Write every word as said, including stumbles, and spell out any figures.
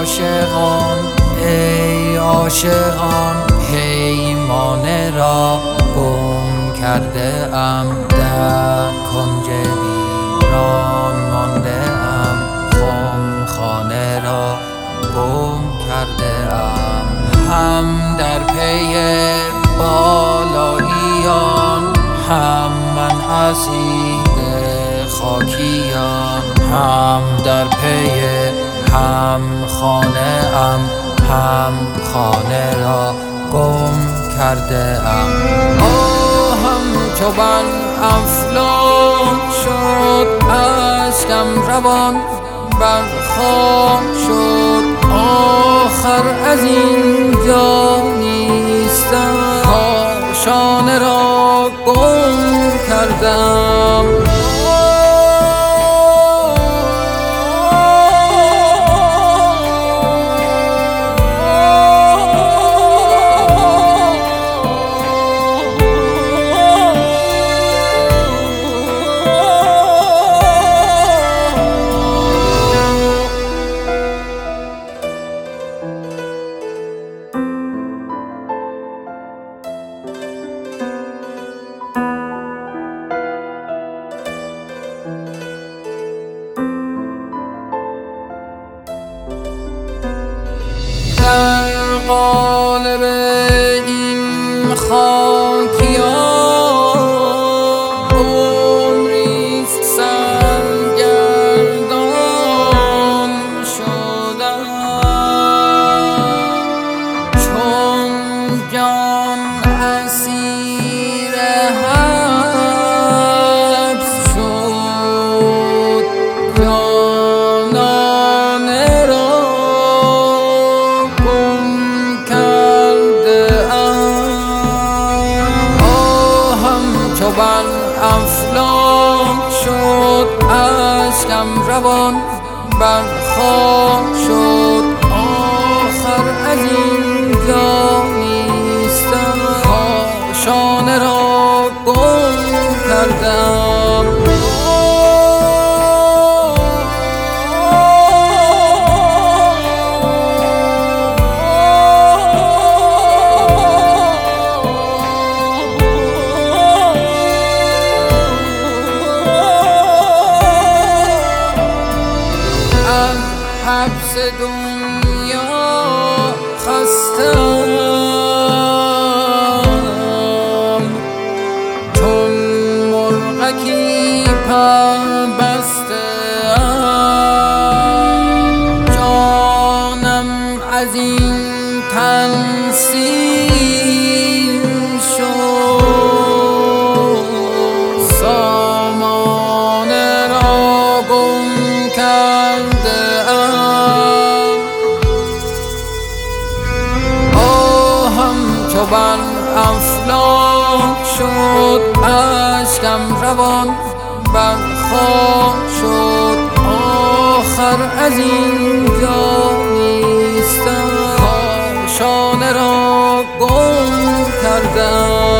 عاشقان ای عاشقان پیمانه را گم کرده ام، در کنج ویران مانده ام، خمخانه را گم کرده ام. هم در پی بالاییان، هم من اسیر خاکیان، هم در پی هم خانه ام، هم خانه را گم کرده ام. آهم چو بر افلاک شد، اشکم روان بر خاک شد. آخر از اینجا نیستم، کاشانه را گم کردم. در قالب این خاکیان، عمریست سرگردان شدم. چون جان اسیر حبس شد، جانانه را چو بر افلاک شد، اشکم روان بر خاک شد. آخر از اینجا نیستم، کاشانه را گم کردم. حبس دنیا خستم، چون مرغکی پر بسته‌ام. جانم از این تن سیر شد، سامانه را گم کرده چو بر افلاک شد، اشکم روان بر خاک شد. آخر از اینجا نیستم، کاشانه را گم کردم.